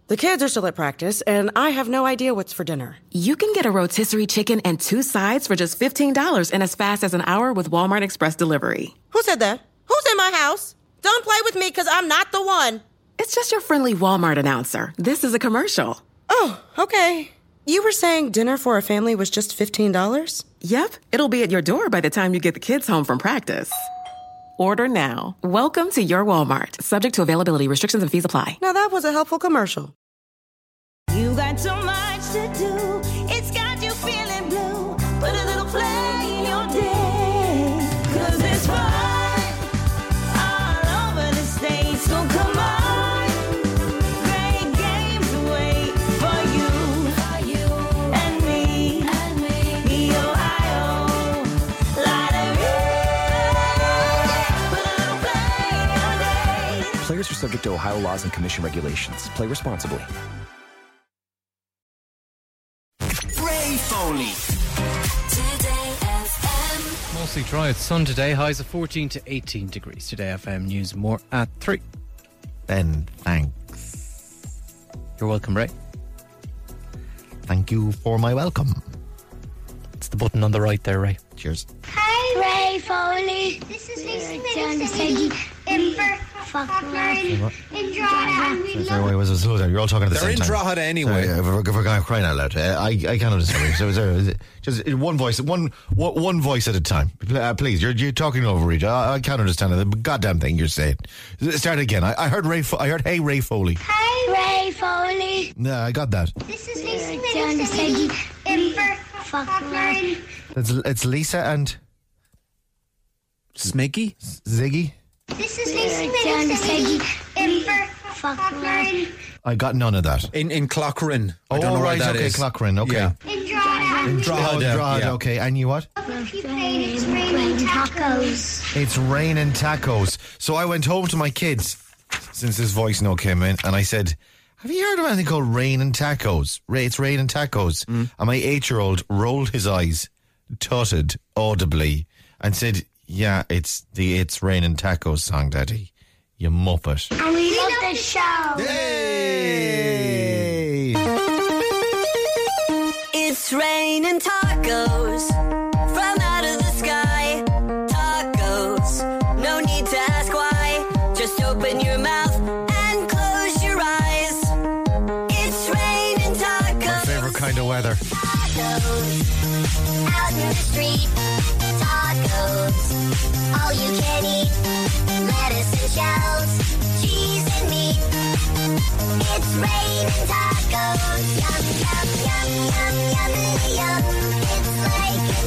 The kids are still at practice, and I have no idea what's for dinner. You can get a rotisserie chicken and 2 sides for just $15 in as fast as an hour with Walmart Express Delivery. Who said that? Who's in my house? Don't play with me, because I'm not the one. It's just your friendly Walmart announcer. This is a commercial. Oh, okay. You were saying dinner for a family was just $15? Yep, it'll be at your door by the time you get the kids home from practice. Order now. Welcome to your Walmart. Subject to availability, restrictions and fees apply. Now that was a helpful commercial. You got so much to do. It's got you feeling blue. Put a little play in your day. 'Cause it's fun all over the state. So come on. Great games wait for you and me. The Ohio Lottery. Put a little play in your day. Players are subject to Ohio laws and commission regulations. Play responsibly. Ray Foley. Today FM. Mostly dry. It's sun today. Highs of 14 to 18 degrees. Today FM news more at 3. Ben, thanks. You're welcome, Ray. Thank you for my welcome. It's the button on the right there, Ray. Cheers. Hi, Ray Foley. This is Lisa in Drogheda. Sorry, wait, slow down. You're all talking at the They're same in time. Drogheda anyway. Sorry, if we're going crying out loud, I can't understand. So is it just one voice at a time. Please, you're talking over each. I can't understand the goddamn thing you're saying. Start again. I heard Ray. I heard hey Ray Foley. Hi, Ray Foley. No, I got that. This is Lisa in It's Lisa and Smiggy? Ziggy. This is Lisa in I got none of that. In Clochran. I Oh, don't know right, where that okay, is. Clochran, okay. Yeah. In Drogheda. Drogheda, yeah. okay. And you what? It's raining tacos. It's raining tacos. So I went home to my kids since this voice note came in, and I said, have you heard of anything called raining tacos? It's raining tacos. And my 8-year-old rolled his eyes, tutted audibly, and said, yeah, it's the It's Raining Tacos song, Daddy. You muppet. And we love the show. Yay! It's raining tacos from out of the sky. Tacos, no need to ask why. Just open your mouth and close your eyes. It's raining tacos. My favourite kind of weather. Tacos, out in the street. Tacos, all you can eat. Lettuce and shells, cheese and meat. It's raining tacos. Yum, yum, yum, yum, yum, yum. It's like a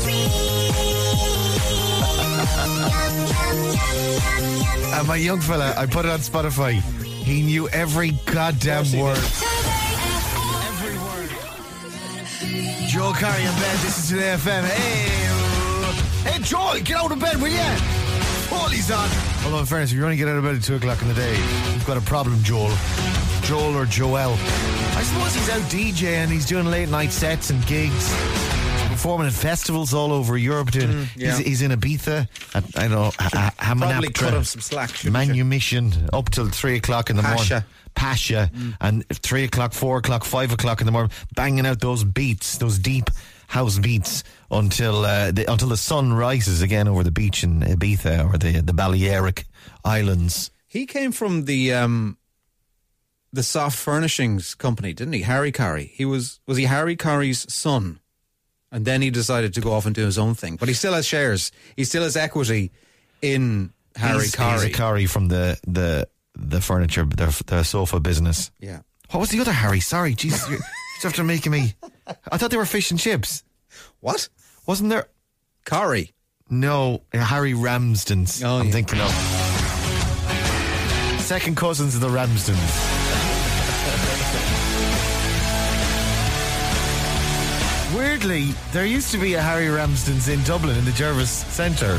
dream. Yum, yum, yum, yum, yum. And my young fella, I put it on Spotify. He knew every goddamn word. Every word. Joel Curry and Ben, this is Today FM. Hey, Joel, get out of bed, will ya? Holy's on. Although, in fairness, if you only get out of bed at 2 o'clock in the day, you've got a problem, Joel. Joel or Joel. I suppose he's out DJing, he's doing late night sets and gigs. He's performing at festivals all over Europe. He's in Ibiza. I know, Probably cut him some slack. Manumission up till 3 o'clock in the morning. Pasha. And 3 o'clock, 4 o'clock, 5 o'clock in the morning, banging out those beats, those deep house beats until the sun rises again over the beach in Ibiza or the Balearic Islands. He came from the soft furnishings company, didn't he? Harry Carey. Was he Harry Carey's son? And then he decided to go off and do his own thing. But he still has shares. He still has equity in Harry Carey. He's a Carey from the furniture, the sofa business. Yeah. What was the other Harry? Sorry, Jesus, you're after making me. I thought they were fish and chips. What? Wasn't there? Carey? No, Harry Ramsden's. I'm thinking of. Second cousins of the Ramsdens. Weirdly, there used to be a Harry Ramsden's in Dublin in the Jervis Centre.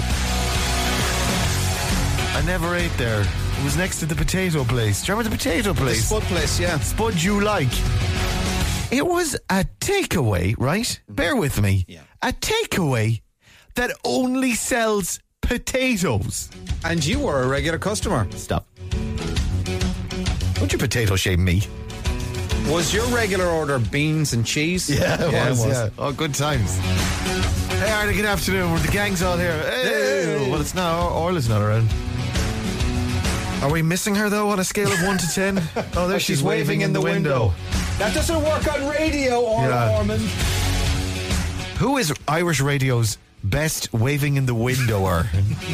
I never ate there. It was next to the potato place. Do you remember the potato place? The Spud place, yeah. Spud you like. It was a takeaway, right? Bear with me. Yeah. A takeaway that only sells potatoes. And you were a regular customer. Stop. Don't you potato shame me. Was your regular order beans and cheese? Yeah, it was. it Yeah. Oh, good times. Hey, Artie, good afternoon. We're the gang's all here. Hey. Well, it's now. Orla's not around. Are we missing her, though, on a scale of 1 to 10? Oh, there she's waving in the window. That doesn't work on radio, Ormond. Who is Irish radio's best waving in the windower?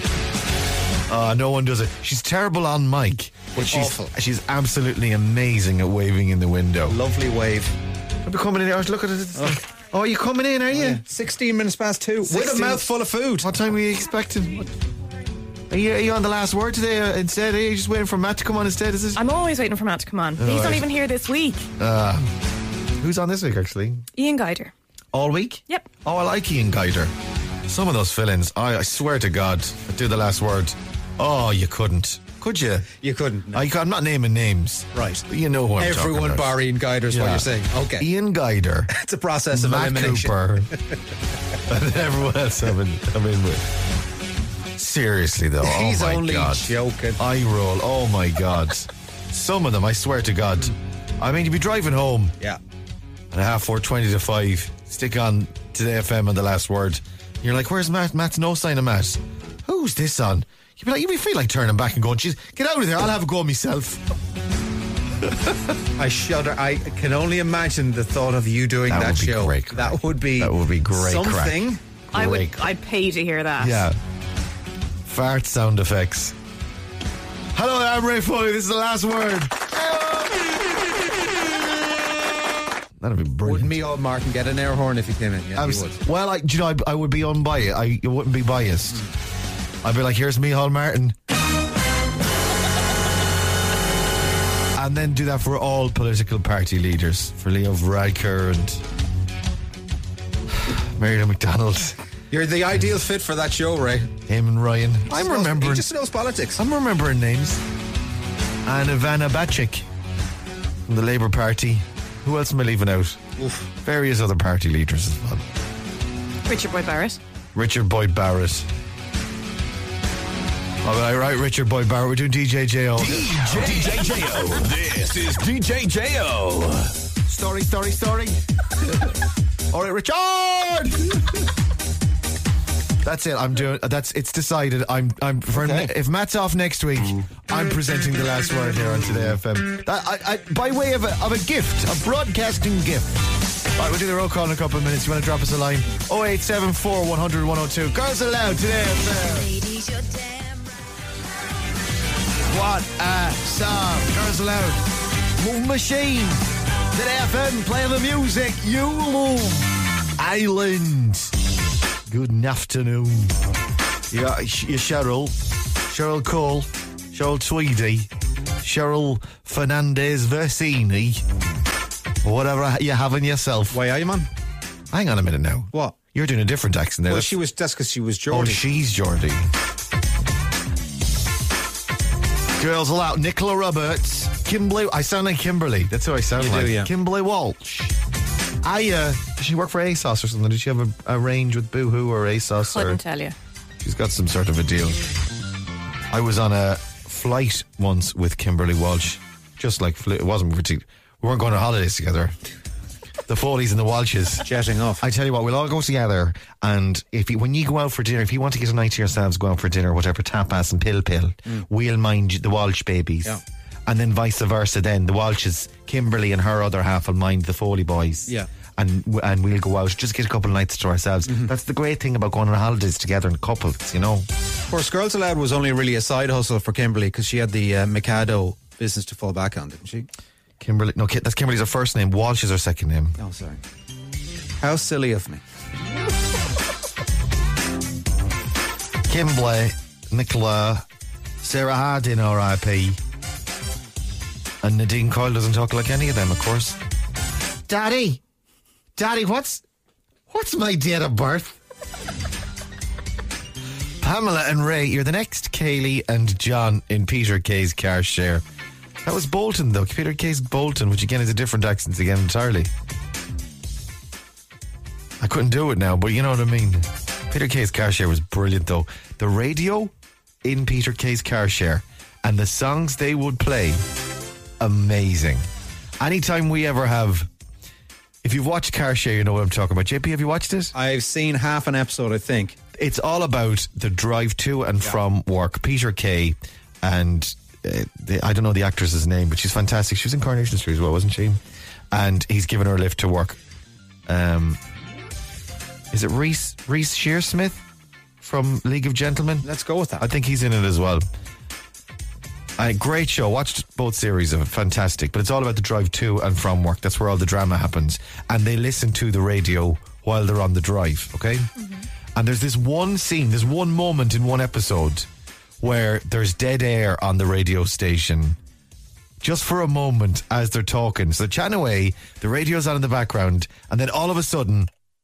No one does it. She's terrible on mic, but she's absolutely amazing at waving in the window. Lovely wave. I'll be coming in here. Look at it. Oh, are you coming in, are you? Yeah. 16 minutes past 2. With a mouthful of food. What time are you expecting? Are you on the last word today instead? Are you just waiting for Matt to come on instead? Is it? I'm always waiting for Matt to come on. He's not even here this week. Who's on this week, actually? Ian Guider. All week? Yep. Oh, I like Ian Guider. Some of those fill-ins, I swear to God, I'd do the last word. Oh, you couldn't. Could you? You couldn't. No. I'm not naming names. Right. But you know who I'm talking Everyone about. bar Ian Guider is what you're saying. Okay. Ian Guider. It's a process of Matt elimination. Cooper. And everyone else I'm in with. Seriously, though. He's oh, my only God. joking. Eye roll. Oh, my God. Some of them, I swear to God. I mean, you'd be driving home. Yeah. At 4:20 to 5. Stick on Today FM on the last word. You're like, where's Matt? Matt's no sign of Matt. Who's this on? You'd feel like turning back and going, geez, get out of there, I'll have a go myself. I shudder. I can only imagine the thought of you doing that would be show. great crack. That would be great something. Crack. I'd pay to hear that. Yeah. Fart sound effects. Hello, I'm Ray Foley. This is the last word. That'd be brilliant. Would Micheál Martin get an air horn if he came in? Yeah, he would. Well, I would be unbiased. I wouldn't be biased. I'd be like, here's Micheál Martin. And then do that for all political party leaders. For Leo Varadkar and Mary McDonald. You're the ideal fit for that show, Ray. Him and Ryan. He just knows politics. I'm remembering names. And Ivana Bacik from the Labour Party. Who else am I leaving out? Oof. Various other party leaders as well. Richard Boyd Barrett. Richard Boyd Barrett. All right, Richard Boyd Barrett. We're doing DJ J.O. DJ J.O. This is DJ J.O. Story. All right, Richard. That's it. It's decided. If Matt's off next week, I'm presenting the last word here on Today FM. By way of a gift, a broadcasting gift. All right, we'll do the roll call in a couple of minutes. You want to drop us a line? 0874 100 102. Girls Aloud, Today FM. What a song. Girls Aloud. Move Machine. Today FM, playing the music. You move. Island. Good afternoon. Yeah, Cheryl Cole, Cheryl Tweedy, Cheryl Fernandez Versini, whatever you have in yourself. Why are you, man? Hang on a minute now. What? You're doing a different accent there. Well, that's because she was Geordie. Oh, she's Geordie. Girls Aloud. Nicola Roberts, Kimberly. I sound like Kimberly. That's who I sound You like. do, yeah. Kimberly Walsh. Does she work for ASOS or something? Did she have a range with Boohoo or ASOS? Couldn't tell you. She's got some sort of a deal. I was on a flight once with Kimberly Walsh. Just like, it wasn't particular. We weren't going on holidays together. The Foleys and the Walshes. Jetting off. I tell you what, we'll all go together, and when you go out for dinner, if you want to get a night to yourselves, go out for dinner, whatever, tapas and pill, we'll mind the Walsh babies. Yeah. And then vice versa then. The Walshes, Kimberly and her other half will mind the Foley boys. Yeah. And we'll go out, just get a couple of nights to ourselves. That's the great thing about going on holidays together in couples, you know. Of course, Girls Aloud was only really a side hustle for Kimberly because she had the Mikado business to fall back on, didn't she? Kimberly, no, that's Kimberly's her first name. Walsh is her second name. Oh, sorry. How silly of me. Kimberly, Nicola, Sarah Hardin, R.I.P. And Nadine Coyle doesn't talk like any of them, of course. Daddy, what's my date of birth? Pamela and Ray, you're the next Kaylee and John in Peter Kay's car share. That was Bolton, though. Peter Kay's Bolton, which again is a different accent again entirely. I couldn't do it now, but you know what I mean. Peter Kay's car share was brilliant, though. The radio in Peter Kay's car share and the songs they would play, amazing. Anytime we ever have, if you've watched Car Share, you know what I'm talking about. JP, have you watched it? I've seen half an episode, I think. It's all about the drive to and from work. Peter Kay and I don't know the actress's name, but she's fantastic. She was in Coronation Street as well, wasn't she? And he's given her a lift to work. Is it Reese Shearsmith from League of Gentlemen? Let's go with that. I think he's in it as well. Great show. Watched both series of it. Fantastic. But it's all about the drive to and from work. That's where all the drama happens. And they listen to the radio while they're on the drive, okay? Mm-hmm. And there's this one scene, there's one moment in one episode where there's dead air on the radio station just for a moment as they're talking. So they're chatting away, the radio's on in the background, and then all of a sudden...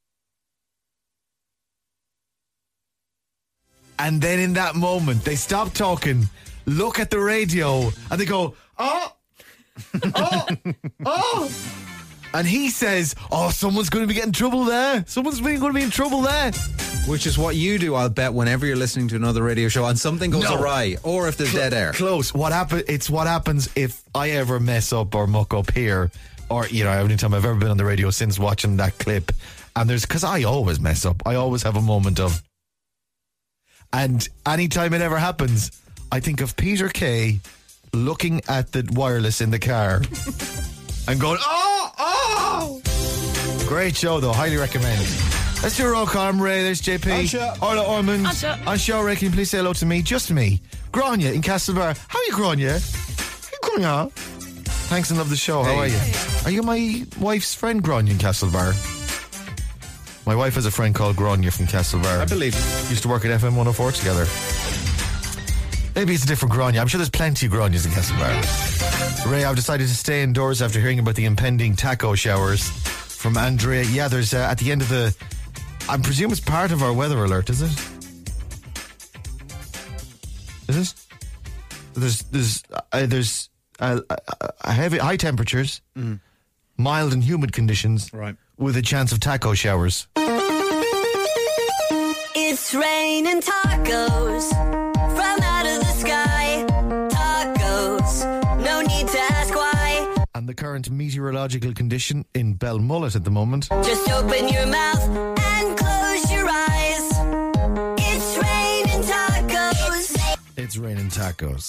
And then in that moment, they stop talking, look at the radio, and they go, oh, oh, oh. And he says, oh, someone's going to be getting in trouble there. Someone's going to be in trouble there. Which is what you do, I'll bet, whenever you're listening to another radio show and something goes awry, or if there's dead air. Close. It's what happens if I ever mess up or muck up here, or, you know, anytime I've ever been on the radio since watching that clip. And because I always mess up. I always have a moment of... And anytime it ever happens, I think of Peter Kay looking at the wireless in the car and going, oh, oh! Great show, though. Highly recommend. Let's do a roll call. I'm Ray. There's JP. Orla Ormond. On show, Ray, can you please say hello to me? Just me. Grania in Castlebar. How are you, Grania? Grania? Thanks and love the show. How are you? Are you my wife's friend, Grania in Castlebar? My wife has a friend called Grania from Castlebar. I believe it. Used to work at FM 104 together. Maybe it's a different Grania. I'm sure there's plenty of Granias in Castlebar. Ray, I've decided to stay indoors after hearing about the impending taco showers from Andrea. Yeah, there's at the end of the... I presume it's part of our weather alert, is it? Is it? There's heavy, high temperatures, mild and humid conditions, right, with a chance of taco showers. It's raining tacos from out of the sky. Tacos, no need to ask why. And the current meteorological condition in Belmullet at the moment. Just open your mouth and close your eyes. It's raining tacos. It's raining tacos.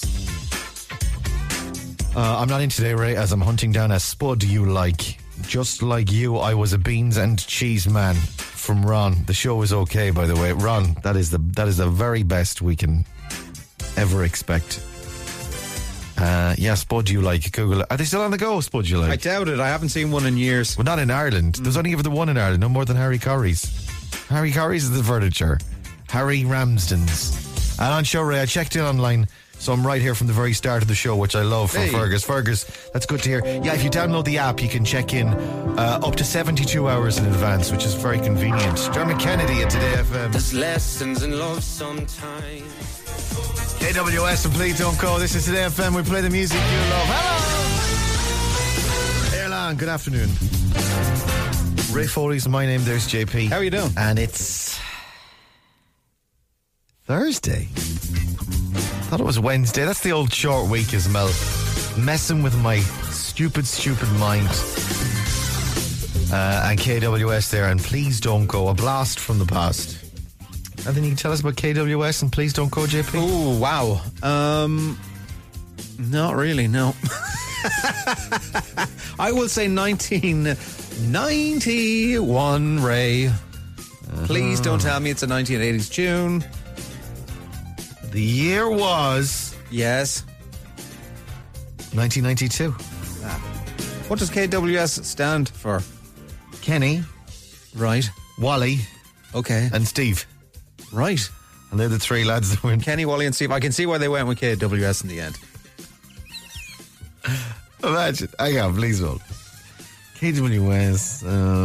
I'm not in today, Ray, as I'm hunting down a spud you like. Just like you, I was a beans and cheese man from Ron. The show is okay, by the way. Ron, that is the very best we can ever expect. Yeah, Spud You Like. Google it. Are they still on the go, Spud You Like? I doubt it. I haven't seen one in years. Well, not in Ireland. There's only ever the one in Ireland. No more than Harry Corry's. Harry Corry's is the furniture. Harry Ramsden's. And on show, Ray, I checked in online. So I'm right here from the very start of the show, which I love from Fergus. Fergus, that's good to hear. Yeah, if you download the app, you can check in up to 72 hours in advance, which is very convenient. Dermot Kennedy at Today FM. There's lessons in love sometimes. KWS and Please Don't Go. This is Today FM. We play the music you love. Hello! Erlan, good afternoon. Ray Foley's my name. There's JP. How are you doing? And it's Thursday. Thought it was Wednesday. That's the old short week, Ismail. Messing with my stupid mind. And KWS there, and Please Don't Go. A blast from the past. Anything you can tell us about KWS and Please Don't Go, JP? Oh, wow. Not really, no. I will say 1991, Ray. Please don't tell me it's a 1980s tune. The year was... Yes. 1992. What does KWS stand for? Kenny. Right. Wally. Okay. And Steve. Right. And they're the three lads that went. Kenny, Wally and Steve. I can see why they went with KWS in the end. Imagine. Hang on, please hold. KWS.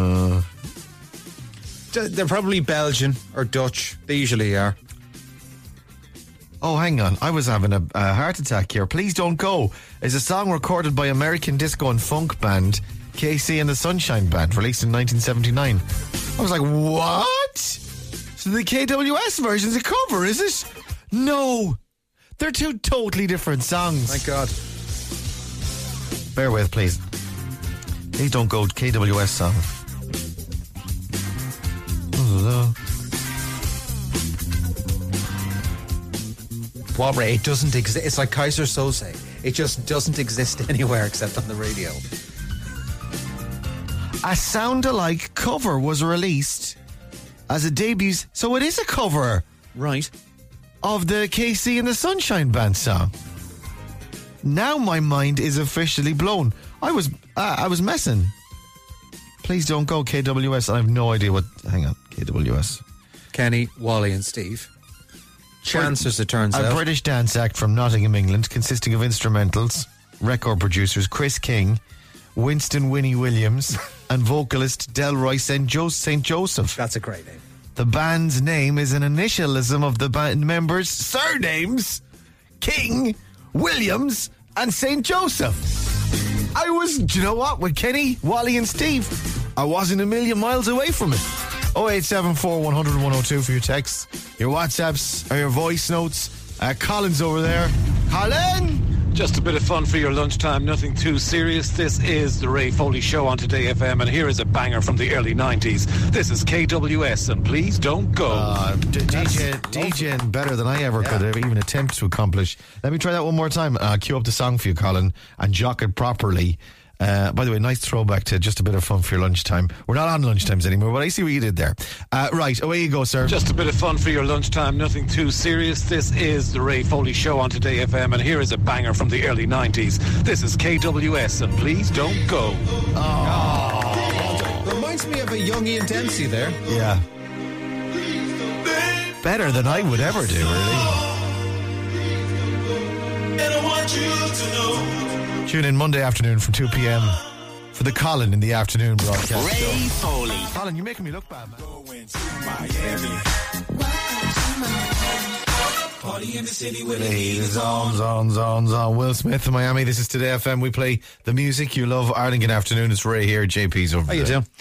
They're probably Belgian or Dutch. They usually are. Oh, hang on. I was having a heart attack here. Please Don't Go is a song recorded by American disco and funk band KC and the Sunshine Band, released in 1979. I was like, what? So the KWS version is a cover, is it? No. They're two totally different songs. My God. Bear with, please. Please don't go KWS song. What, Ray? It doesn't exist. It's like Kaiser Sose. It just doesn't exist anywhere except on the radio. A sound-alike cover was released as a debut. So it is a cover. Right. Of the KC and the Sunshine Band song. Now my mind is officially blown. I was messing. Please don't go KWS. I have no idea what. Hang on, KWS. Kenny, Wally, and Steve. Chancers, it turns out. A British dance act from Nottingham, England, consisting of instrumentals, record producers Chris King, Winston Winnie Williams, and vocalist Delroy St. Joseph. That's a great name. The band's name is an initialism of the band members' surnames: King, Williams, and St. Joseph. Do you know what? With Kenny, Wally, and Steve, I wasn't a million miles away from it. 0874 100 102 for your texts, your WhatsApps, or your voice notes. Colin's over there. Colin! Just a bit of fun for your lunchtime, nothing too serious. This is the Ray Foley Show on Today FM, and here is a banger from the early 90s. This is KWS, and please don't go. DJing better than I ever could have even attempted to accomplish. Let me try that one more time. Cue up the song for you, Colin, and jock it properly. By the way, nice throwback to just a bit of fun for your lunchtime. We're not on lunchtimes anymore, but I see what you did there. Right, away you go, sir. Just a bit of fun for your lunchtime, nothing too serious. This is the Ray Foley Show on Today FM, and here is a banger from the early 90s. This is KWS, and please don't go. Oh. Reminds me of a young Ian Dempsey there. Yeah. Better than I would ever do, really. And I want you to know. Tune in Monday afternoon from 2 p.m. for the Colin in the Afternoon broadcast. Ray Foley. Colin, you're making me look bad, man. Going to Miami. Party in the city with ladies on. Will Smith in Miami. This is Today FM. We play the music you love. Arlington Afternoon. It's Ray here. JP's over there. How you doing?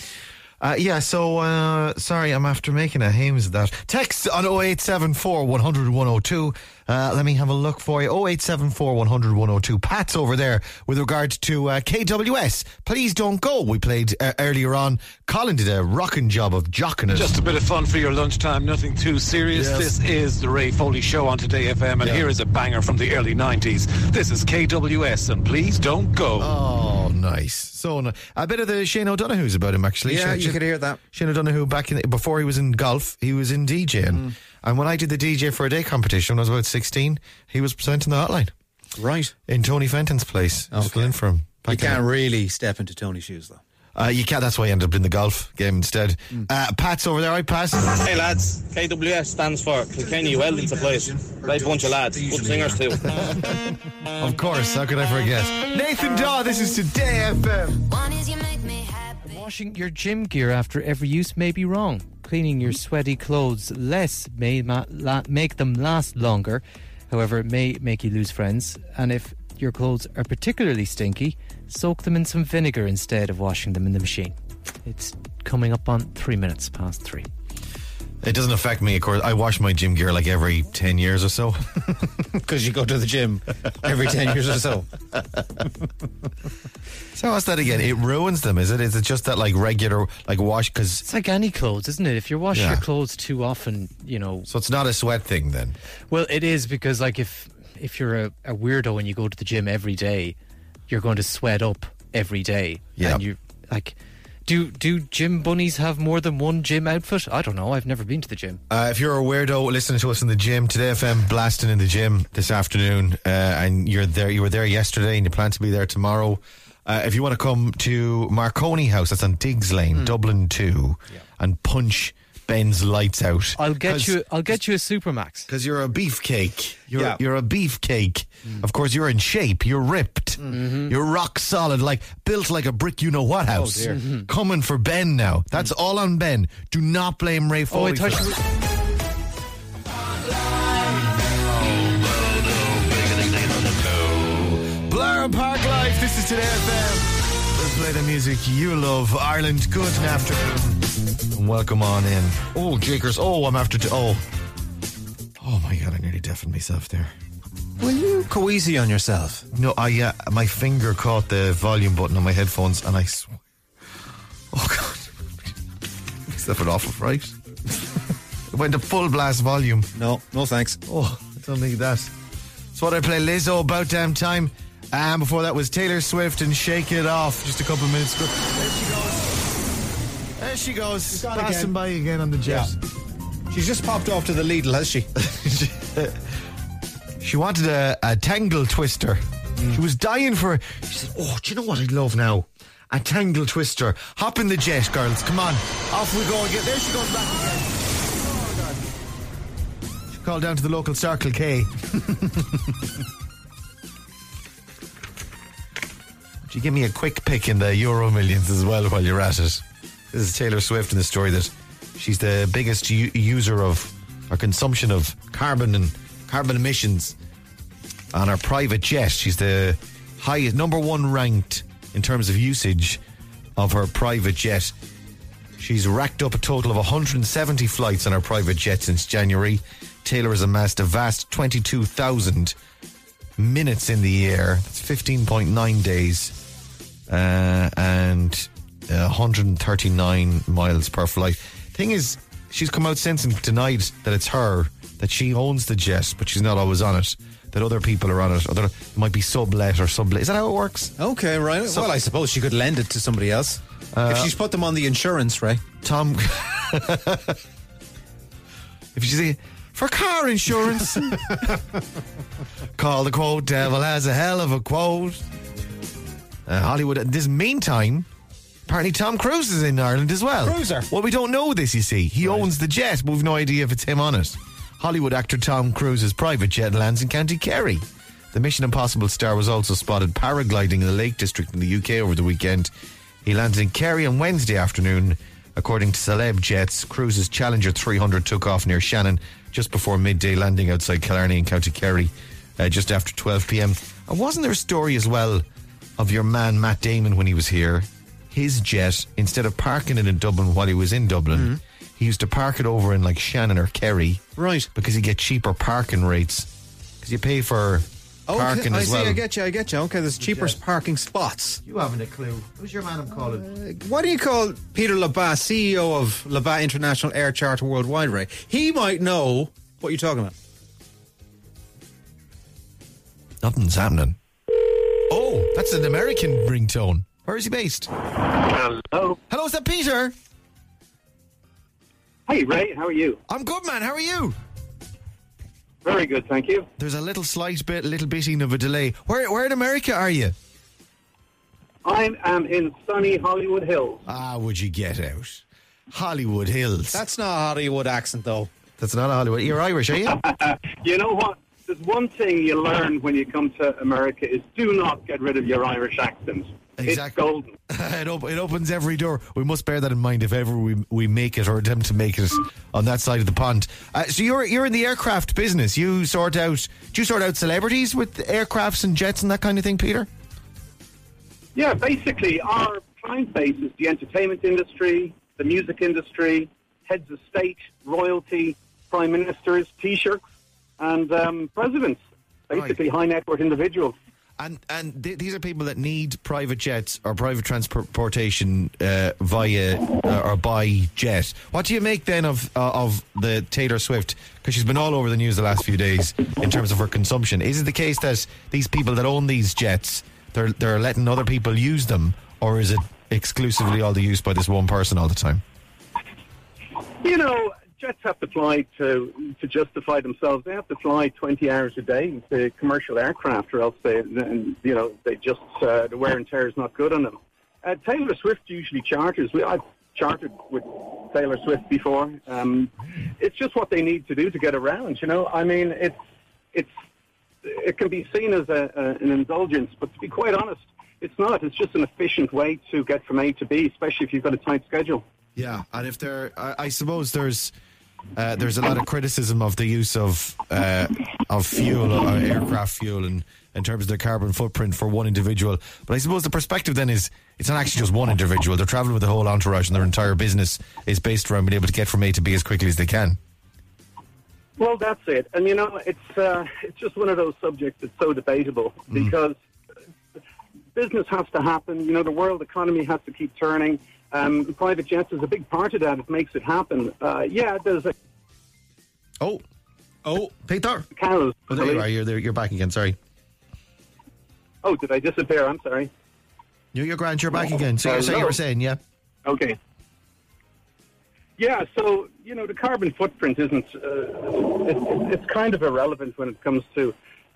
Sorry, I'm after making a hames of that. Text on 0874 100 102. Let me have a look for you. 0874 100 102. Pat's over there with regard to KWS. Please don't go. We played earlier on. Colin did a rocking job of jocking it. Just a bit of fun for your lunchtime, nothing too serious. Yes. This is the Ray Foley Show on Today FM, and here is a banger from the early 90s. This is KWS, and please don't go. Oh, nice. So nice. A bit of the Shane O'Donoghue's about him, actually. Yeah, you could hear that. Shane O'Donoghue, before he was in golf, he was in DJing. And when I did the DJ for a Day competition when I was about 16, he was presenting the hotline. Right. In Tony Fenton's place. I was filling in for him. You can't really step into Tony's shoes, though. You can't. That's why I ended up in the golf game instead. Pat's over there. Right, Pat? Hey, lads. KWS stands for Kilkenny Welding Supplies. Right bunch of lads. Good singers, too. Of course. How could I forget? Nathan Daw, this is Today FM. Washing your gym gear after every use may be wrong. Cleaning your sweaty clothes less may make them last longer. However, it may make you lose friends. And if your clothes are particularly stinky, soak them in some vinegar instead of washing them in the machine. It's coming up on 3 minutes past 3. It doesn't affect me, of course. I wash my gym gear like every 10 years or so. Because you go to the gym every 10 years or so. So what's that again? It ruins them, is it? Is it just that like regular wash? Because it's like any clothes, isn't it? If you wash your clothes too often, you know. So it's not a sweat thing then? Well, it is, because like if you're a weirdo and you go to the gym every day, you're going to sweat up every day. Yeah. And you like. Do gym bunnies have more than one gym outfit? I don't know. I've never been to the gym. If you're a weirdo listening to us in the gym, Today FM blasting in the gym this afternoon, and you were there yesterday and you plan to be there tomorrow. If you want to come to Marconi House, that's on Diggs Lane, Dublin 2, and punch Ben's lights out. I'll get you a Supermax. Because you're a beefcake. You're a beefcake. Of course, you're in shape. You're ripped. You're rock solid, built like a brick you-know-what house. Oh, dear. Coming for Ben now. That's all on Ben. Do not blame Ray Foley for that. Blur and Park Life. This is Today FM. Let's play the music you love. Ireland, good afternoon. And welcome on in. Oh, Jakers. Oh, I'm after... Oh my God, I nearly deafened myself there. Will you go easy on yourself? No, my finger caught the volume button on my headphones and I swear Oh, God. Except for awful fright. It went to full blast volume. No thanks. Oh, I don't need that. So what I play Lizzo, About Damn Time. And before that was Taylor Swift and Shake It Off. Just a couple of minutes ago. There she goes. Passing by again on the jet. Yeah. She's just popped off to the Lidl, has she? She wanted a tangle twister. She was dying for it. She said, oh, do you know what I'd love now? A tangle twister. Hop in the jet, girls. Come on. Off we go again. There she goes back again. Oh, God. She called down to the local Circle K. Would you give me a quick pick in the Euro Millions as well while you're at it? This is Taylor Swift in the story that she's the biggest user of, or consumption of carbon emissions on her private jet. She's the highest, number one ranked in terms of usage of her private jet. She's racked up a total of 170 flights on her private jet since January. Taylor has amassed a vast 22,000 minutes in the air. That's 15.9 days. And 139 miles per flight. Thing is, she's come out since and denied that it's her, that she owns the jet, but she's not always on it. That other people are on it. It might be sublet or sublet. Is that how it works? Okay, right. Well, I suppose she could lend it to somebody else. If she's put them on the insurance, Ray. Tom. If you say, for car insurance. Call the quote, devil has a hell of a quote. Hollywood. This meantime, apparently Tom Cruise is in Ireland as well. Cruiser. Well, we don't know this, you see. He owns the jet, but we've no idea if it's him on it. Hollywood actor Tom Cruise's private jet lands in County Kerry. The Mission Impossible star was also spotted paragliding in the Lake District in the UK over the weekend. He landed in Kerry on Wednesday afternoon. According to Celeb Jets, Cruise's Challenger 300 took off near Shannon just before midday, landing outside Killarney in County Kerry just after 12 p.m. And wasn't there a story as well of your man Matt Damon when he was here? His jet, instead of parking it in Dublin while he was in Dublin, he used to park it over in like Shannon or Kerry. Right. Because you get cheaper parking rates. Because you pay for parking as well. I get you. Okay, there's cheaper parking spots. You haven't a clue. Who's your man I'm calling? What do you call Peter Labat, CEO of Labat International Air Charter Worldwide, Ray? He might know what you're talking about. Nothing's happening. Oh, that's an American ringtone. Where is he based? Hello. Hello, is that Peter? Hey, Ray, how are you? I'm good, man. How are you? Very good, thank you. There's a little bitting of a delay. Where in America are you? I am in sunny Hollywood Hills. Ah, would you get out? Hollywood Hills. That's not a Hollywood accent, though. That's not a Hollywood. You're Irish, are you? You know what? There's one thing you learn when you come to America is do not get rid of your Irish accent. Exactly. It's golden. It opens every door. We must bear that in mind if ever we make it or attempt to make it on that side of the pond. So you're in the aircraft business. Do you sort out celebrities with aircrafts and jets and that kind of thing, Peter? Yeah, basically our client base is the entertainment industry, the music industry, heads of state, royalty, prime ministers, Taoiseachs, and presidents. Basically, high net worth individuals. And these are people that need private jets or private transportation via or by jet. What do you make then of the Taylor Swift? Because she's been all over the news the last few days in terms of her consumption. Is it the case that these people that own these jets, they're letting other people use them, or is it exclusively all the use by this one person all the time? You know, jets have to fly to justify themselves. They have to fly 20 hours a day. It's a commercial aircraft, or else the wear and tear is not good on them. Taylor Swift usually charters. I've chartered with Taylor Swift before. It's just what they need to do to get around. You know, I mean, it can be seen as an indulgence, but to be quite honest, it's not. It's just an efficient way to get from A to B, especially if you've got a tight schedule. Yeah, and if I suppose there's a lot of criticism of the use of fuel, or aircraft fuel, in terms of the carbon footprint for one individual. But I suppose the perspective then is it's not actually just one individual. They're travelling with the whole entourage, and their entire business is based around being able to get from A to B as quickly as they can. Well, that's it. And you know, it's just one of those subjects that's so debatable because business has to happen. You know, the world economy has to keep turning. Private jets is a big part of that. It makes it happen. There's a... Oh, Peter. Cows. Oh, there you are. You're back again. Sorry. Oh, did I disappear? I'm sorry. You're grand. You're back again. So you were saying, yeah. Okay. Yeah, so, you know, the carbon footprint isn't... it's kind of irrelevant when it comes to,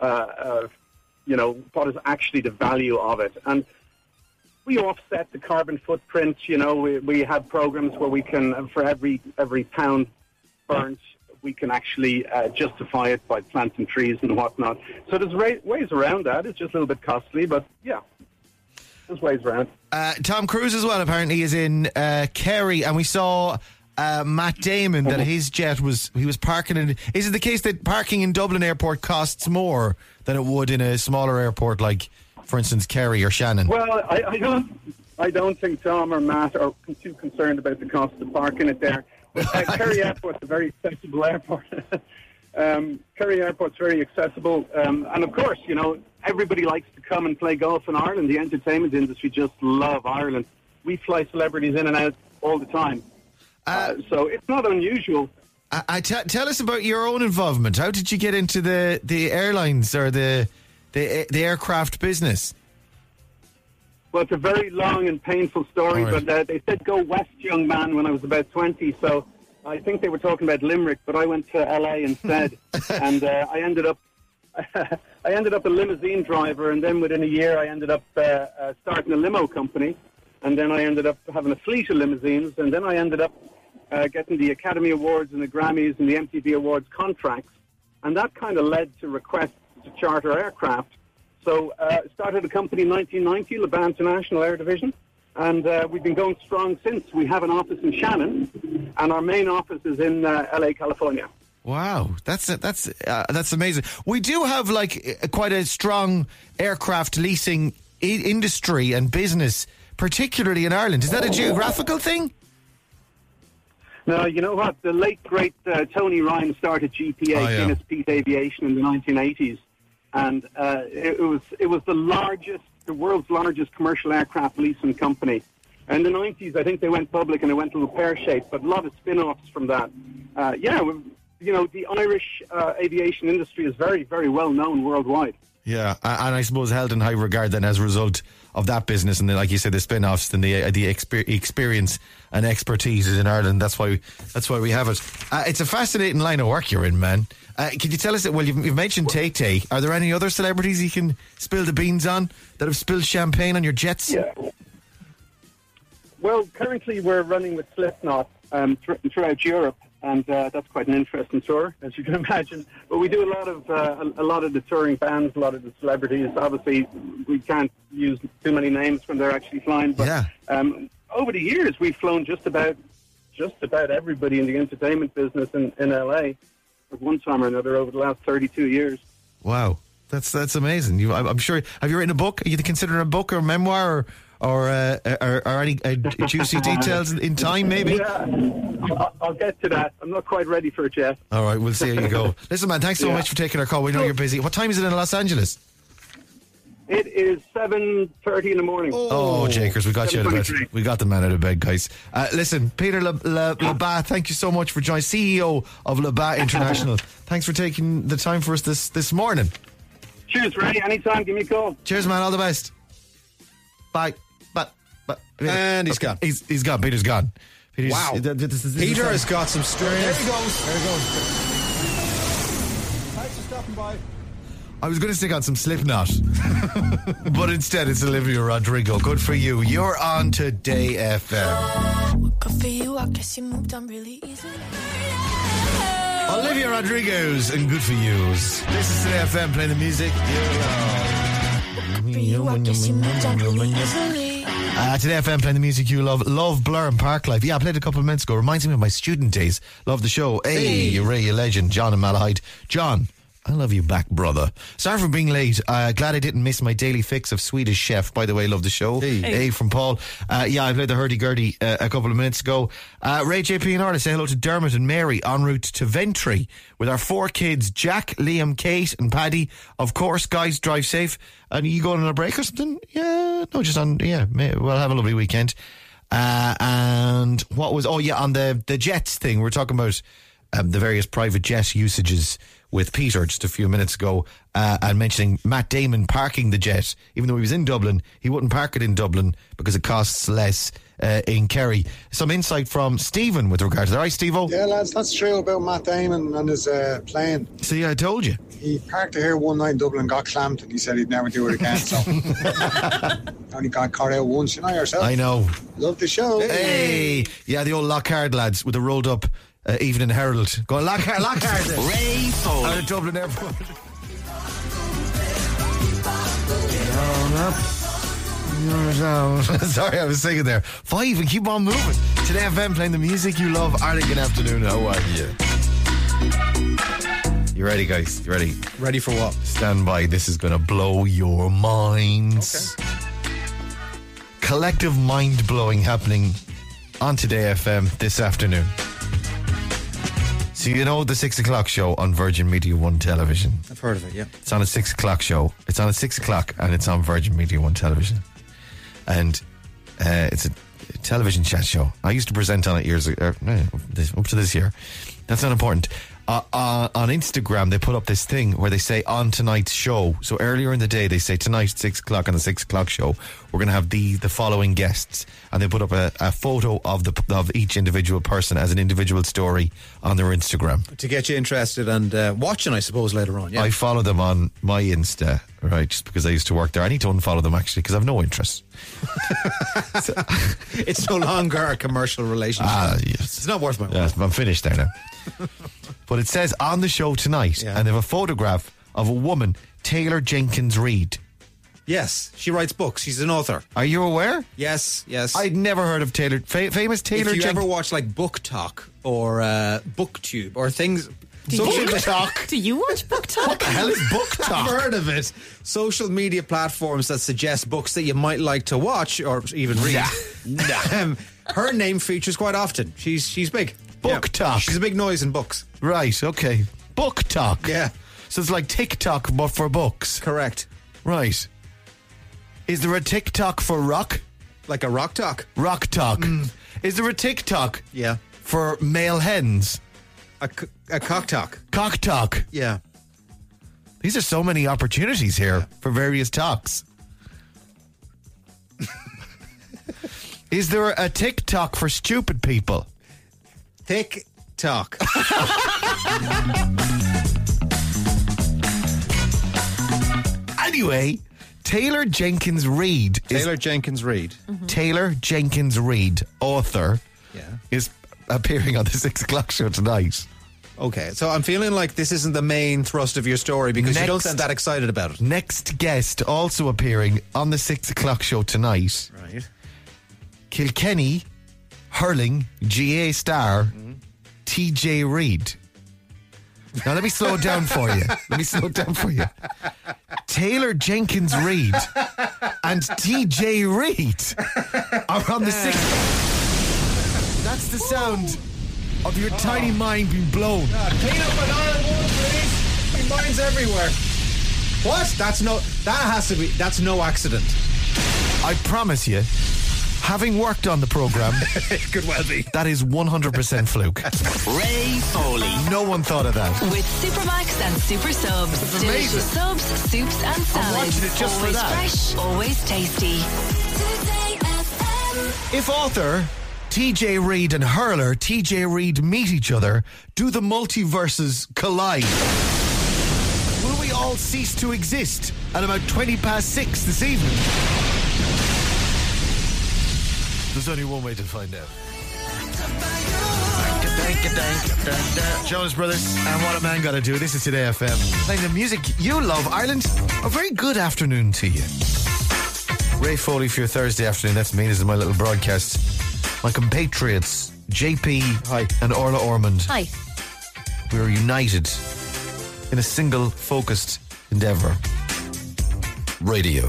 you know, what is actually the value of it. And we offset the carbon footprint. You know, we have programs where we can, for every pound burnt, we can actually justify it by planting trees and whatnot. So there's ways around that. It's just a little bit costly, but yeah, there's ways around. Tom Cruise as well apparently is in Kerry, and we saw Matt Damon that his jet was parking in. Is it the case that parking in Dublin Airport costs more than it would in a smaller airport like, for instance, Kerry or Shannon? Well, I don't think Tom or Matt are too concerned about the cost of parking it there. Kerry Airport's a very accessible airport. Kerry Airport's very accessible. And of course, you know, everybody likes to come and play golf in Ireland. The entertainment industry just love Ireland. We fly celebrities in and out all the time. So it's not unusual. Tell us about your own involvement. How did you get into the airlines or the aircraft business? Well, it's a very long and painful story, right. But they said go west, young man, when I was about 20, so I think they were talking about Limerick, but I went to LA instead, and I ended up a limousine driver, and then within a year I ended up starting a limo company, and then I ended up having a fleet of limousines, and then I ended up getting the Academy Awards and the Grammys and the MTV Awards contracts, and that kind of led to requests to charter aircraft. So started a company in 1990, LeBan International Air Division, and we've been going strong since. We have an office in Shannon, and our main office is in LA, California. Wow, that's amazing. We do have quite a strong aircraft leasing industry and business, particularly in Ireland. Is that a geographical thing? No, you know what? The late great Tony Ryan started GPA, Guinness Peak Aviation, in the 1980s. And it was the world's largest commercial aircraft leasing company. In the 90s, I think they went public and it went a little pear-shaped, but a lot of spin-offs from that. You know, the Irish aviation industry is very, very well known worldwide. Yeah, and I suppose held in high regard then as a result of that business and, like you said, the spin-offs and the experience and expertise is in Ireland. That's why we have it. It's a fascinating line of work you're in, man. Can you tell us, well, you've mentioned Tay-Tay. Are there any other celebrities you can spill the beans on that have spilled champagne on your jets? Yeah. Well, currently we're running with Slipknot throughout Europe, and that's quite an interesting tour, as you can imagine. But we do a lot of the touring bands, a lot of the celebrities. Obviously, we can't use too many names when they're actually flying. But over the years, we've flown just about everybody in the entertainment business in LA at one time or another over the last 32 years. Wow, that's amazing. I'm sure. Have you written a book? Are you considering a book or memoir or any juicy details in time, maybe? Yeah, I'll get to that. I'm not quite ready for it yet. All right, we'll see how you go. Listen, man, thanks so much for taking our call. We know you're busy. What time is it in Los Angeles? It is 7:30 in the morning. Oh, Jakers, we got you out of bed. We got the man out of bed, guys. Listen, Peter Labat, thank you so much for joining, CEO of Labat International. Thanks for taking the time for us this morning. Cheers, Ray. Anytime, give me a call. Cheers, man. All the best. Bye. And he's gone. He's gone. Peter's gone. Wow. Peter has got some strength. There he goes. Thanks for stopping by. I was going to stick on some Slipknot, but instead it's Olivia Rodrigo. Good for you. You're on Today FM. Good for you. I guess you moved on really easily. Olivia Rodrigo's and Good for You. This is Today FM playing the music. Today FM playing the music you love. Love, Blur and Parklife. Yeah, I played a couple of minutes ago. Reminds me of my student days. Love the show. Hey, Ray, you legend. John and Malahide. John, I love you back, brother. Sorry for being late. Glad I didn't miss my daily fix of Swedish Chef. By the way, love the show. Hey from Paul. Yeah, I played the hurdy-gurdy a couple of minutes ago. Ray JP and Arda say hello to Dermot and Mary en route to Ventry with our 4 kids, Jack, Liam, Kate and Paddy. Of course, guys, drive safe. And you going on a break or something? Yeah, no, just on, we'll have a lovely weekend. And what was, on the jets thing, we're talking about the various private jet usages with Peter just a few minutes ago, and mentioning Matt Damon parking the jet. Even though he was in Dublin, he wouldn't park it in Dublin because it costs less in Kerry. Some insight from Stephen with regard to that. Right, Steve-O? Yeah, lads, that's true about Matt Damon and his plane. See, I told you. He parked it here one night in Dublin and got clamped, and he said he'd never do it again, so only got caught out once, yourself. I know. Love the show. Hey! Yeah, the old Lockhart lads with the rolled up Evening Herald. Go on, Lockhart. Ray Foley. Out of Dublin Airport. Sorry, I was singing there. 5 and keep on moving. Today FM playing the music you love. Ireland, good afternoon. How are you? You ready, guys? You ready? Ready for what? Stand by. This is going to blow your minds. Okay. Collective mind-blowing happening on Today FM this afternoon. So you know the 6 o'clock show on Virgin Media 1 television? I've heard of it, yeah. It's on a 6 o'clock show. It's on at 6 o'clock and it's on Virgin Media 1 television. And it's a television chat show. I used to present on it years ago, up to this year. That's not important. On Instagram, they put up this thing where they say on tonight's show. So earlier in the day, they say tonight at 6 o'clock on the 6 o'clock show, we're going to have the following guests. And they put up a photo of each individual person as an individual story on their Instagram. To get you interested and watching, I suppose, later on. Yeah. I follow them on my Insta, right, just because I used to work there. I need to unfollow them, actually, because I have no interest. It's no longer a commercial relationship. Yes. It's not worth my while. Yes, I'm finished there now. But it says on the show tonight, and they have a photograph of a woman, Taylor Jenkins Reid. Yes, she writes books. She's an author. Are you aware? Yes. I'd never heard of Taylor. Famous Taylor Jenkins. If you ever watch like Book Talk or BookTube or things... Book Talk? Do you watch Book Talk? What the hell is Book Talk? I've heard of it. Social media platforms that suggest books that you might like to watch or even read. Nah. Her name features quite often. She's big. Book Talk. She's a big noise in books. Right, okay. Book Talk. Yeah. So it's like TikTok, but for books. Correct. Right. Is there a TikTok for rock? Like a rock talk? Rock talk. Is there a TikTok? Yeah. For male hens? A cock talk. Cock talk. Yeah. These are so many opportunities here for various talks. Is there a TikTok for stupid people? TikTok. Anyway, Taylor Jenkins Reid. Taylor Jenkins Reid, author, is appearing on the 6 o'clock show tonight. Okay, so I'm feeling like this isn't the main thrust of your story because you don't sound that excited about it. Next guest also appearing on the 6 o'clock show tonight. Right. Kilkenny hurling GA star TJ Reid. Now let me slow it down for you. Taylor Jenkins Reid and TJ Reid are on the 6th. That's the sound of your tiny mind being blown. Clean up an aisle one, please. My mind's everywhere. What? That's no accident. I promise you, having worked on the programme, it could well be. That is 100% fluke. Ray Foley. No one thought of that. With Supermax and Super Subs. Delicious subs, soups and salads. I'm watching it just always for that. Fresh, always tasty. If author TJ Reid and hurler TJ Reid meet each other, do the multiverses collide? Will we all cease to exist at about 6:20 this evening? There's only one way to find out. Jonas Brothers and What a Man Gotta Do. This is Today FM. Playing the music you love. Ireland, a very good afternoon to you. Ray Foley for your Thursday afternoon. That's me. This is my little broadcast. My compatriots, JP and Orla Ormond. Hi. We are united in a single focused endeavour. Radio.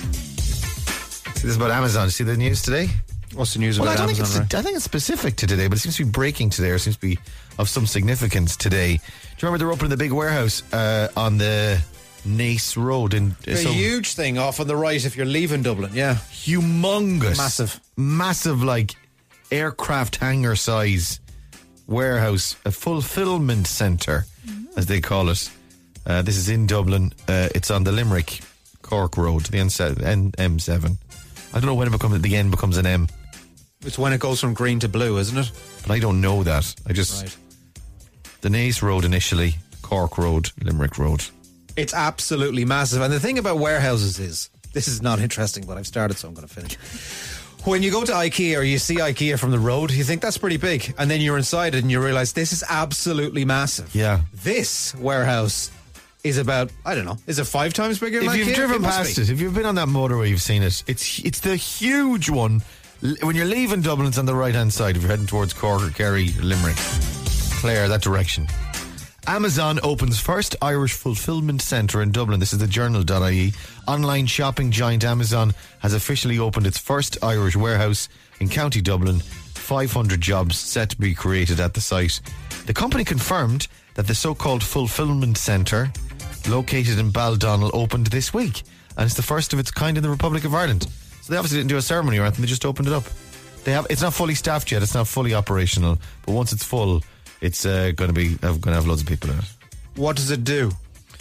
See, this is about Amazon. See the news today? What's the news Well, about I think Amazon? I think it's specific to today, but it seems to be breaking today, or seems to be of some significance today. Do you remember they're opening the big warehouse on the Naas Road? A huge thing off on the right if you're leaving Dublin, yeah. Humongous. Massive, like aircraft hangar size warehouse, a fulfillment centre, as they call it. This is in Dublin. It's on the Limerick Cork Road, the M7. I don't know when the N becomes an M. It's when it goes from green to blue, isn't it? But I don't know that. The Naas Road initially, Cork Road, Limerick Road. It's absolutely massive. And the thing about warehouses is, this is not interesting, but I've started, so I'm going to finish. When you go to IKEA or you see IKEA from the road, you think that's pretty big. And then you're inside it and you realise this is absolutely massive. Yeah. This warehouse is about, I don't know, is it 5 times bigger than IKEA? If you've driven past it, if you've been on that motorway, you've seen it. It's the huge one. When you're leaving Dublin, it's on the right-hand side. If you're heading towards Cork or Kerry or Limerick, Clare, that direction. Amazon opens first Irish fulfillment centre in Dublin. This is the journal.ie. Online shopping giant Amazon has officially opened its first Irish warehouse in County Dublin. 500 jobs set to be created at the site. The company confirmed that the so-called fulfillment centre, located in Baldonnel, opened this week. And it's the first of its kind in the Republic of Ireland. So they obviously didn't do a ceremony or anything, they just opened it up. It's not fully staffed yet, it's not fully operational, but once it's full, it's going to have loads of people in it. What does it do?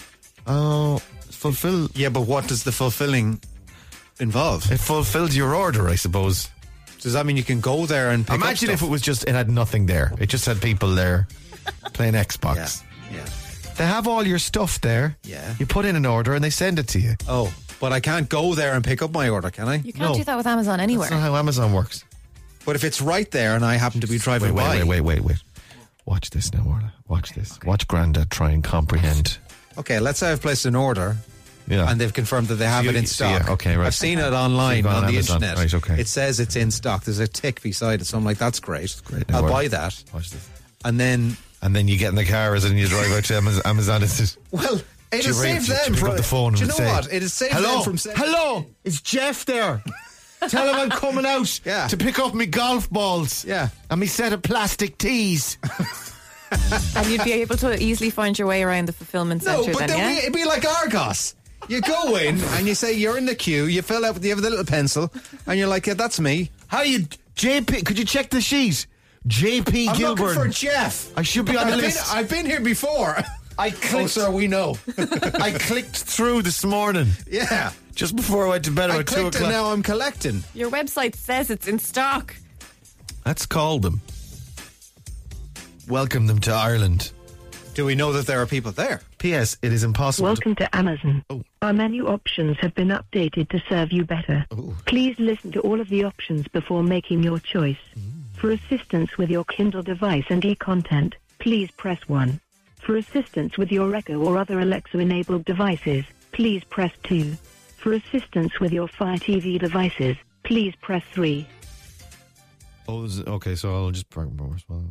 Fulfill. Yeah, but what does the fulfilling involve? It fulfills your order, I suppose. Does that mean you can go there and pick up Imagine stuff? if it was just, it had nothing there. It just had people there playing Xbox. Yeah. They have all your stuff there. Yeah. You put in an order and they send it to you. Oh, but I can't go there and pick up my order, can I? You can't do that with Amazon anywhere. That's not how Amazon works. But if it's right there and I happen to be driving by... Wait. Watch this now, Orla. Watch this. Okay. Watch Grandad try and comprehend. Okay, let's say I've placed an order. Yeah. And they've confirmed that they have it in stock. Okay, right. I've seen it online on the Amazon. internet. Right, okay. It says it's in stock. There's a tick beside it, so I'm like, that's great. Now, I'll buy that. Watch this. And then you get in the car and you drive out to Amazon. Well, it has saved them from the phone. Do you know what? It has saved them from saying, hello, it's Jeff there. Tell him I'm coming out to pick up me golf balls. Yeah. And me set of plastic tees. And you'd be able to easily find your way around the fulfillment centre but then, yeah? It'd be like Argos. You go in and you say you're in the queue, you fill out, you have the little pencil, and you're like, yeah, that's me. How you, JP, could you check the sheet? JP I'm Gilbert. looking for Jeff. I should be on the list. I've been here before. I clicked. Sir, we know. I clicked through this morning. Yeah. Just before I went to bed about 2 o'clock. And now I'm collecting. Your website says it's in stock. Let's call them. Welcome them to Ireland. Do we know that there are people there? P.S. It is impossible. Welcome to Amazon. Our menu options have been updated to serve you better. Please listen to all of the options before making your choice. For assistance with your Kindle device and e-content, please press 1. For assistance with your Echo or other Alexa-enabled devices, please press 2. For assistance with your Fire TV devices, please press 3. Okay, so I'll just press 1.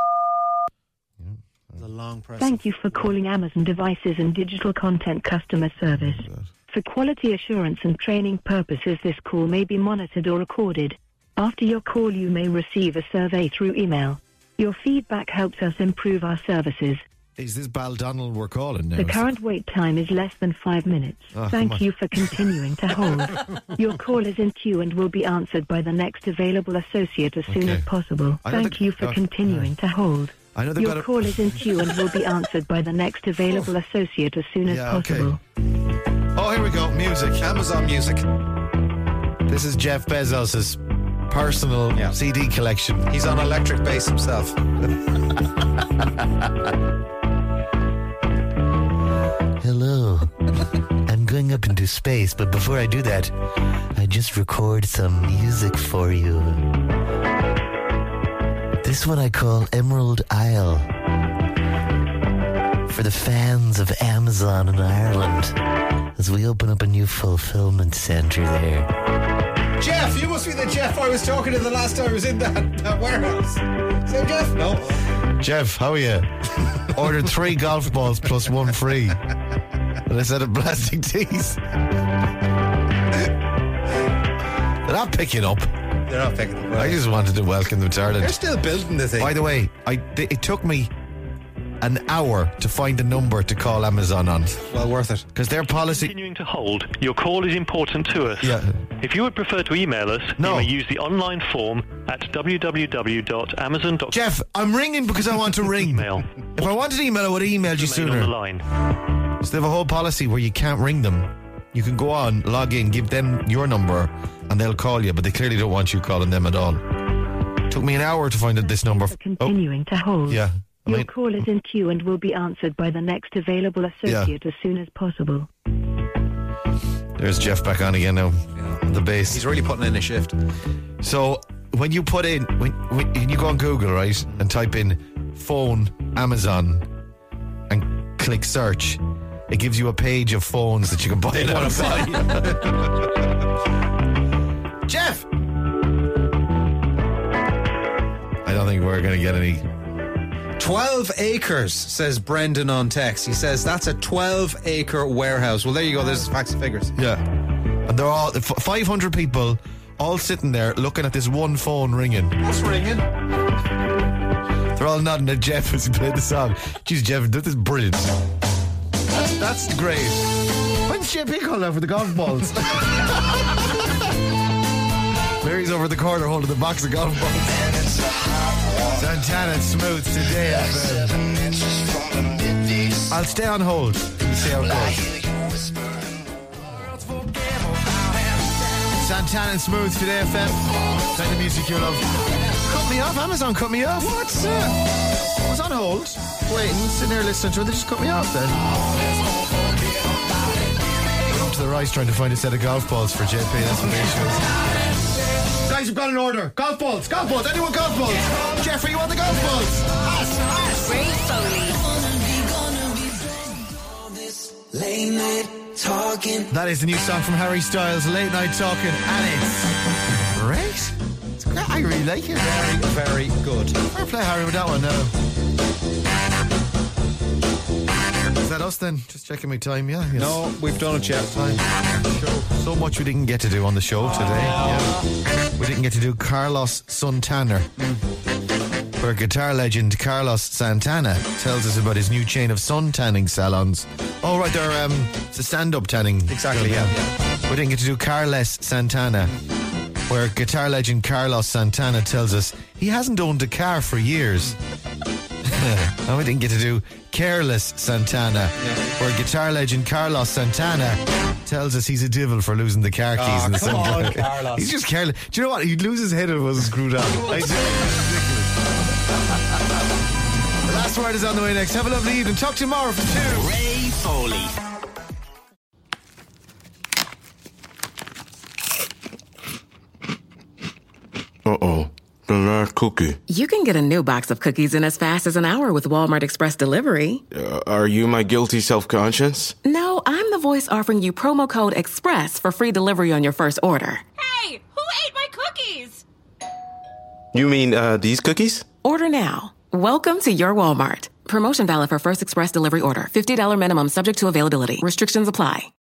The long press. Thank you for calling Amazon Devices and Digital Content Customer Service. For quality assurance and training purposes, this call may be monitored or recorded. After your call, you may receive a survey through email. Your feedback helps us improve our services. Is this Baldonnel we're calling now? The current wait time is less than 5 minutes. Thank you for continuing to hold. Your call is in queue and will be answered by the next available associate as soon as possible. Thank you for continuing to hold. Your call is in queue and will be answered by the next available associate as soon as possible. Oh, here we go. Music. Amazon Music. This is Jeff Bezos' personal CD collection. He's on electric bass himself. Hello. I'm going up into space, but before I do that, I just record some music for you. This one I call Emerald Isle. For the fans of Amazon in Ireland, as we open up a new fulfillment centre there. Jeff, you must be the Jeff I was talking to the last time I was in that warehouse. So Jeff? No. Jeff, how are you? Ordered 3 golf balls plus 1 free. And a set of plastic tees. They're not picking up. They're not picking up. I just wanted to welcome them to Ireland. They're still building the thing. By the way, it took me an hour to find a number to call Amazon on. Well worth it. Because their policy... Continuing to hold. Your call is important to us. Yeah. If you would prefer to email us, you may use the online form at www.amazon.com. Jeff, I'm ringing because I want to ring. Email. If I wanted to email, I would have emailed you sooner. On the line. So they have a whole policy where you can't ring them. You can go on, log in, give them your number, and they'll call you, but they clearly don't want you calling them at all. Took me an hour to find this number. Continuing to hold. Yeah. Your call is in queue and will be answered by the next available associate as soon as possible. There's Jeff back on again now. On the bass. He's really putting in a shift. So when you put in, when you go on Google, right, and type in phone Amazon and click search, it gives you a page of phones that you can buy it outside. Jeff! I don't think we're going to get any. 12 acres, says Brendan on text. He says that's a 12-acre warehouse. Well, there you go. There's facts and figures. Yeah. And they're all 500 people all sitting there looking at this one phone ringing. What's ringing? They're all nodding at Jeff as he played the song. Jeez, Jeff, this is brilliant. That's great. When's JP calling out for the golf balls? Mary's over the corner holding the box of golf balls. Santana and Smooth today. I'll stay on hold and see how it goes. Santana and Smooth today, FM. Kind of music you love. Cut me off, Amazon cut me off. What's that? I was on hold, waiting, sitting there listening to it. They just cut me off then. Up to the right trying to find a set of golf balls for JP. That's what the issue is. Guys, we've got an order. Golf balls. Golf balls. Anyone golf balls? Jeffrey, you want the golf balls? Ray Foley. That is the new song from Harry Styles, Late Night Talking, and it's great. It's great. I really like it. Very, very good. Fair play, Harry, with that one now. Is that us then? Just checking my time, yeah? Yes. No, we've done it yet. Time. So much we didn't get to do on the show today. Yeah. We didn't get to do Carlos Santana, where guitar legend Carlos Santana tells us about his new chain of sun tanning salons. Oh, right, they're it's a stand-up tanning. Exactly, yeah. We didn't get to do Carlos Santana, where guitar legend Carlos Santana tells us he hasn't owned a car for years. And we didn't get to do Careless Santana, where guitar legend Carlos Santana tells us he's a devil for losing the car keys in the come on, Carlos. He's just careless. Do you know what? He'd lose his head if it wasn't screwed up. Ridiculous. The last word is on the way next. Have a lovely evening. Talk tomorrow from 2. Ray Foley. Uh-oh. The last cookie. You can get a new box of cookies in as fast as an hour with Walmart Express Delivery. Are you my guilty self-conscience? No, I'm the voice offering you promo code EXPRESS for free delivery on your first order. Hey, who ate my cookies? You mean, these cookies? Order now. Welcome to your Walmart. Promotion valid for first express delivery order. $50 minimum subject to availability. Restrictions apply.